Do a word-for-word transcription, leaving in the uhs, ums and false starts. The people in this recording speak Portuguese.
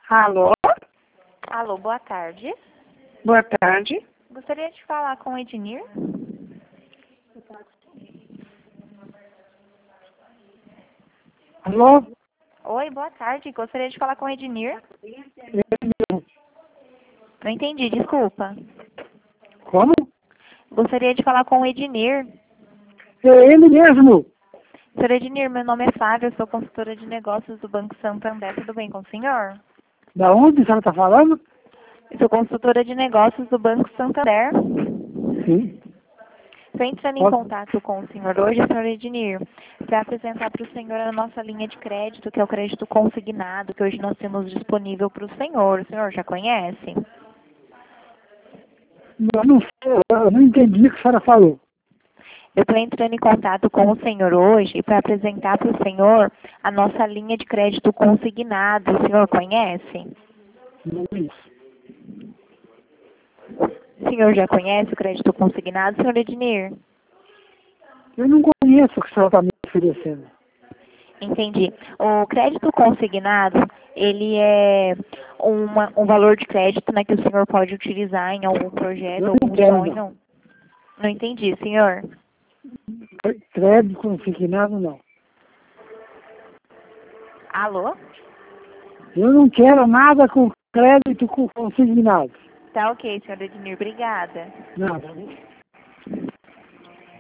Alô? Alô, boa tarde. Boa tarde. Gostaria de falar com o Ednir. Alô? Oi, boa tarde. Gostaria de falar com o Ednir. Não entendi, desculpa. Como? Gostaria de falar com o Ednir. É ele mesmo. Senhor Ednir, meu nome é Flávia, eu sou consultora de negócios do Banco Santander. Tudo bem com o senhor? Da onde a senhora está falando? Eu sou consultora de negócios do Banco Santander. Sim. Estou entrando em Pode- contato com o senhor hoje, senhor Ednir, para apresentar para o senhor a nossa linha de crédito, que é o crédito consignado, que hoje nós temos disponível para o senhor. O senhor já conhece? Eu não sei, eu não entendi o que a senhora falou. Eu estou entrando em contato com o senhor hoje para apresentar para o senhor a nossa linha de crédito consignado. O senhor conhece? Não é isso. O senhor já conhece o crédito consignado, senhor Ednir? Eu não conheço o que a senhora está me oferecendo. Entendi. O crédito consignado, ele é uma, um valor de crédito, né, que o senhor pode utilizar em algum projeto, Eu não algum quero, sonho. não. Não entendi, senhor. Crédito consignado, não. Alô? Eu não quero nada com crédito com consignado. Tá ok, senhor Ednir. Obrigada. Nada.